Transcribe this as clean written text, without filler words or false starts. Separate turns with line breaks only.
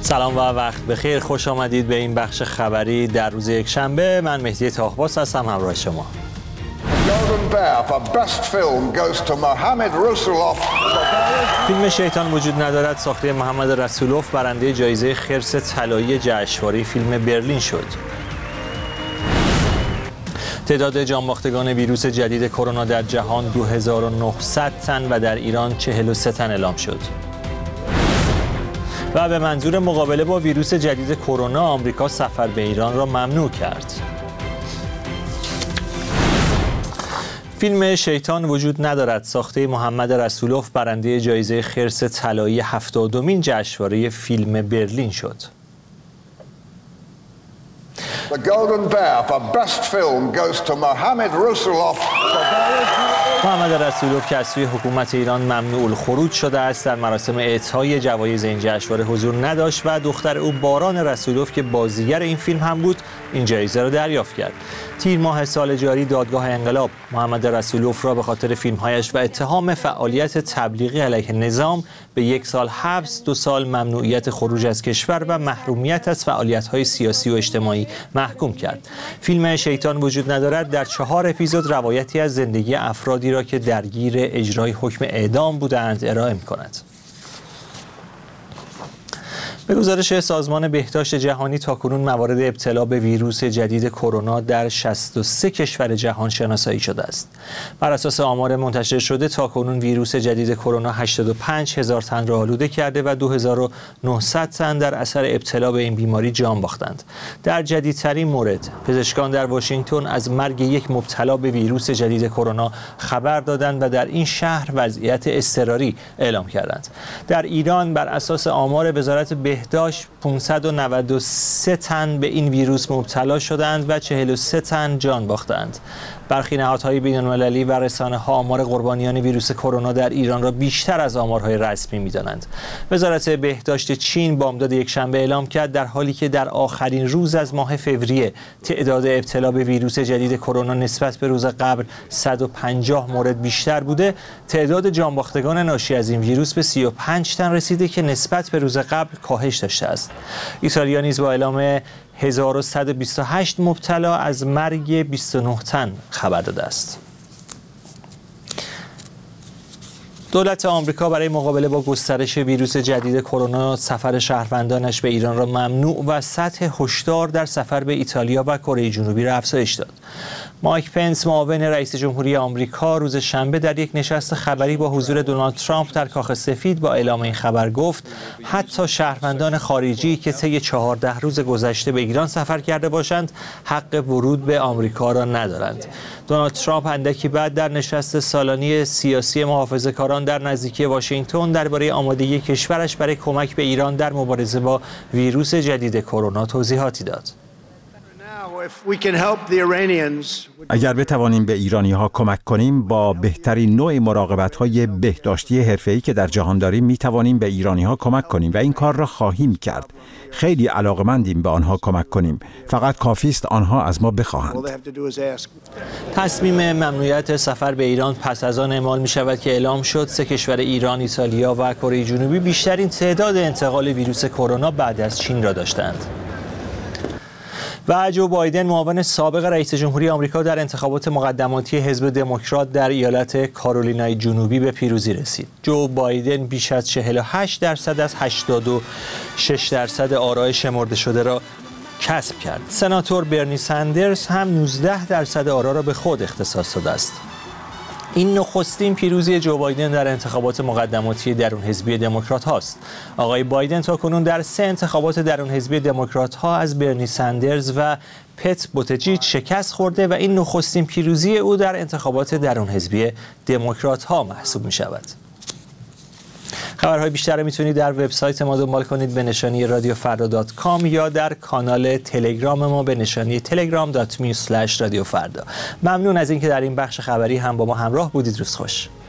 سلام و وقت بخیر، خوش آمدید به این بخش خبری در روز یکشنبه. من مهدی طاهباس هستم همراه شما. فیلم شیطان وجود ندارد ساخته محمد رسولوف برنده جایزه خرس طلایی جشنواره فیلم برلین شد. تعداد جانباختگان ویروس جدید کرونا در جهان 2900 تن و در ایران 43 تن اعلام شد. و به منظور مقابله با ویروس جدید کرونا آمریکا سفر به ایران را ممنوع کرد. فیلم شیطان وجود ندارد ساخته محمد رسولوف برنده جایزه خرس طلایی 70مین جشنواره فیلم برلین شد.
The Golden Bear for Best Film goes to Mohamed Rasulov.
محمد رسولوف که از سوی حکومت ایران ممنوع الخروج شده است در مراسم اعطای جوایز این جشنواره حضور نداشت و دختر او باران رسولوف که بازیگر این فیلم هم بود این جایزه را دریافت کرد. تیر ماه سال جاری دادگاه انقلاب محمد رسولوف را به خاطر فیلم‌هایش و اتهام فعالیت تبلیغی علیه نظام به 1 سال حبس، 2 سال ممنوعیت خروج از کشور و محرومیت از فعالیت‌های سیاسی و اجتماعی محکوم کرد. فیلم شیطان وجود ندارد در 4 اپیزود روایتی از زندگی افرادی را که درگیر اجرای حکم اعدام بودند ارائه می‌کند. به گزارش سازمان بهداشت جهانی تاکنون موارد ابتلا به ویروس جدید کرونا در 63 کشور جهان شناسایی شده است. بر اساس آمار منتشر شده تاکنون ویروس جدید کرونا 85,000 تن را آلوده کرده و 2900 تن در اثر ابتلا به این بیماری جان باختند. در جدیدترین مورد پزشکان در واشنگتن از مرگ یک مبتلا به ویروس جدید کرونا خبر دادند و در این شهر وضعیت اضطراری اعلام کردند. در ایران بر اساس آمار وزارت بهداشت 593 تن به این ویروس مبتلا شدند و 43 تن جان باختند. برخی نهادهای بین‌المللی و رسانه‌ها آمار قربانیان ویروس کرونا در ایران را بیشتر از آمارهای رسمی می‌دانند. وزارت بهداشت چین بامداد یکشنبه اعلام کرد در حالی که در آخرین روز از ماه فوریه تعداد ابتلا به ویروس جدید کرونا نسبت به روز قبل 150 مورد بیشتر بوده، تعداد جانباختگان ناشی از این ویروس به 35 تن رسیده که نسبت به روز قبل کاهش داشته است. ایتالیا نیز با اعلام 1128 مبتلا از مرگ 29 تن خبر داده است. دولت آمریکا برای مقابله با گسترش ویروس جدید کرونا سفر شهروندانش به ایران را ممنوع و سطح هشدار در سفر به ایتالیا و کره جنوبی را افزایش داد. مایک پنس معاون رئیس جمهوری آمریکا روز شنبه در یک نشست خبری با حضور دونالد ترامپ در کاخ سفید با اعلام این خبر گفت حتی شهروندان خارجی که طی 14 روز گذشته به ایران سفر کرده باشند حق ورود به آمریکا را ندارند. دونالد ترامپ اندکی بعد در نشست سالانه سیاسی محافظه‌کاران در نزدیکی واشنگتن درباره آمادگی کشورش برای کمک به ایران در مبارزه با ویروس جدید کرونا توضیحاتی داد.
اگر بتوانیم به ایرانی‌ها کمک کنیم با بهترین نوع مراقبت‌های بهداشتی حرفه‌ای که در جهان داریم می‌توانیم به ایرانی‌ها کمک کنیم و این کار را خواهیم کرد. خیلی علاقه‌مندیم به آنها کمک کنیم. فقط کافی است آنها از ما بخواهند.
تصمیم ممنوعیت سفر به ایران پس از آن اعمال می‌شود که اعلام شد 3 کشور ایران، ایتالیا و کره جنوبی بیشترین تعداد انتقال ویروس کرونا بعد از چین را داشتند. و جو بایدن معاون سابق رئیس جمهوری آمریکا در انتخابات مقدماتی حزب دموکرات در ایالت کارولینای جنوبی به پیروزی رسید. جو بایدن بیش از 48% از 86% آرای شمرده شده را کسب کرد. سناتور برنی سندرز هم 19% آرا را به خود اختصاص داده است. این نخستین پیروزی جو بایدن در انتخابات مقدماتی درون حزبی دموکرات هاست. آقای بایدن تاکنون در 3 انتخابات درون حزبی دموکرات ها از برنی سندرز و پت بوتجیج شکست خورده و این نخستین پیروزی او در انتخابات درون حزبی دموکرات ها محسوب می شود. خبرهای بیشتر را میتونید در وبسایت ما دنبال کنید به نشانی radiofarda.com یا در کانال تلگرام ما به نشانی telegram.me/radiofarda. ممنون از اینکه در این بخش خبری هم با ما همراه بودید. روز خوش.